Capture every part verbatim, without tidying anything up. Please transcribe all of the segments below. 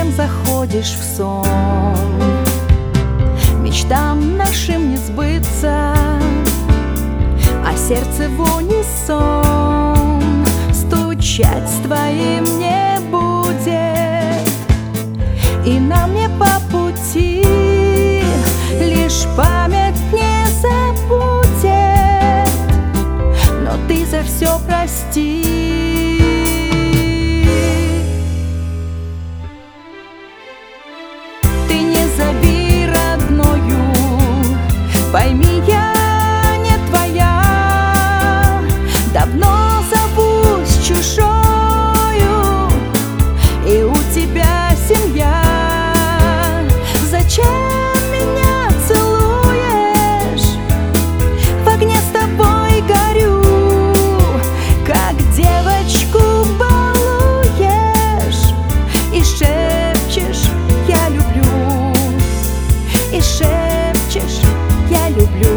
Зачем заходишь в сон? Мечтам нашим не сбыться, а сердце в унисон стучать с твоим не будет. И нам не по пути, лишь память не забудет. Но ты за все прости. Ты не зови родною, пойми, я не твоя. Давно зовусь чужою, и у тебя семья. Зачем меня целуешь? В огне с тобой горю, как девочку балуешь. И шепчешь: я люблю, и шепчешь: я люблю.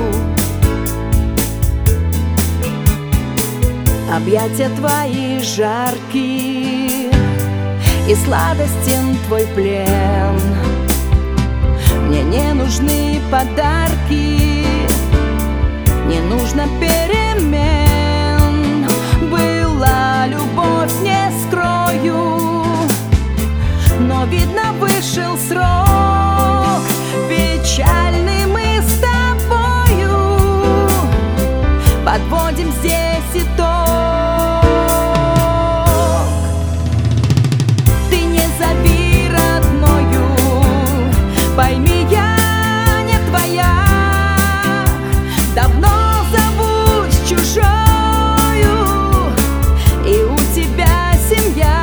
Объятия твои жаркие, и сладостен твой плен. Мне не нужны подарки, не нужно перемен. Была любовь, не скрою, но, видно, вышел срок. Печальный мы с тобою подводим здесь итог. Ты не зови родною, пойми, я не твоя. Давно зовусь чужою, и у тебя семья.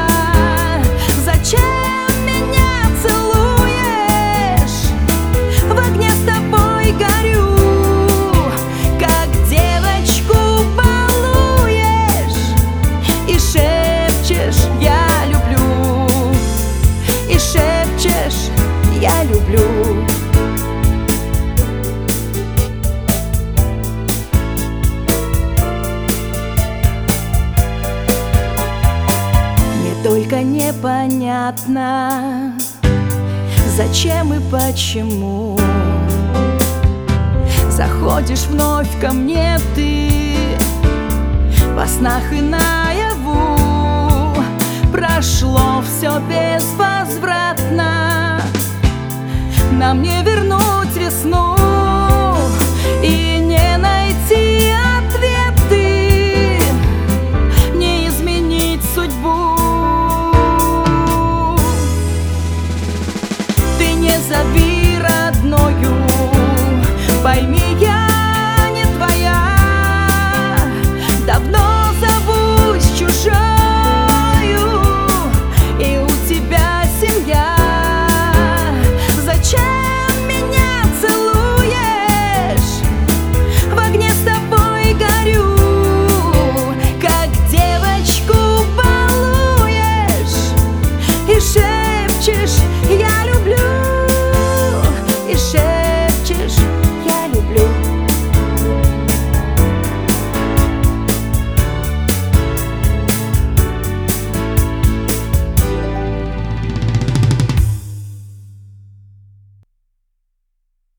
Зачем меня целуешь? В огне с тобой горю, как девочку балуешь. И шепчешь: я люблю, и шепчешь: я люблю. Мне только непонятно, зачем и почему заходишь вновь ко мне ты, во снах и наяву. Прошло все безвозвратно, нам не вернуть весну.